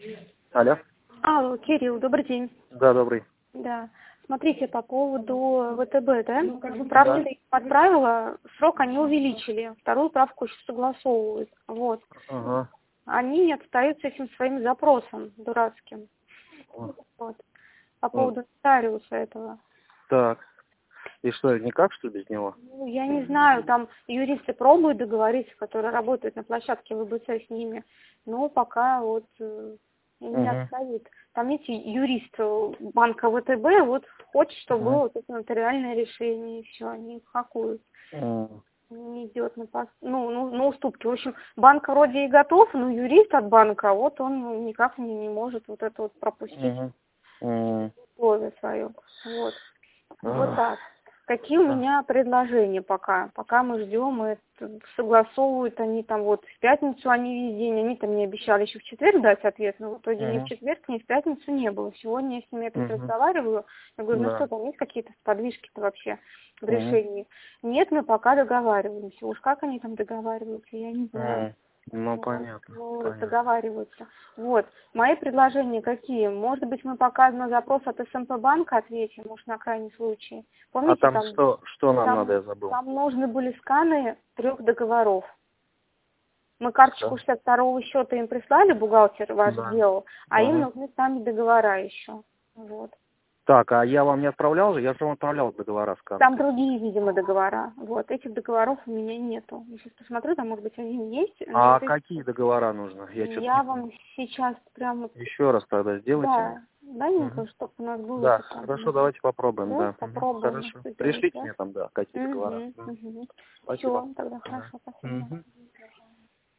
Алло. Алло, Кирилл, добрый день. Да, добрый. Да. Смотрите, по поводу ВТБ, да? Правда, я им отправила, срок они увеличили. Вторую правку еще согласовывают. Вот. Ага. Они не отстают с этим своим запросом дурацким. Вот. По поводу нотариуса этого. Так. И что, никак, что ли, без него? Ну, я не знаю, там юристы пробуют договориться, которые работают на площадке ВБЦ с ними, но пока вот не отстоит. Там, видите, юрист банка ВТБ вот хочет, чтобы было вот это нотариальное решение, и все, они хакуют. Не идет на уступки. В общем, банк вроде и готов, но юрист от банка, вот он никак не может вот это вот пропустить условие свое. Вот. Вот так. Какие у меня предложения пока? Пока мы ждем, это согласовывают они там вот в пятницу, они весь день, они там мне обещали еще в четверг дать ответ, но в итоге ни в четверг, ни в пятницу не было. Сегодня я с ними опять разговариваю, я говорю, ну что там, есть какие-то подвижки-то вообще в решении? Нет, мы пока договариваемся. Уж как они там договариваются, я не знаю. Ну, понятно. Договариваются. Вот. Мои предложения какие? Может быть, мы пока на запрос от СМП банка ответим, может, на крайний случай. Помните, а там что нам там, надо, я забыл? Там нужны были сканы 3 договоров. Мы карточку 62-го счета им прислали, бухгалтер ваш сделал, а им нужны сами договора еще. Вот. Так, а я вам не отправлял же? Я же вам отправлял договора с карты. Там другие, видимо, договора. Вот, этих договоров у меня нету. Я сейчас посмотрю, там, может быть, один есть. А какие договора нужно? Я вам сейчас прямо... Еще раз тогда сделайте. Да, дай-ка, чтобы у нас было... Да, хорошо, давайте попробуем, да. Попробуем. Хорошо. Пришлите мне там, да, какие договора. Все, тогда Спасибо. хорошо, спасибо.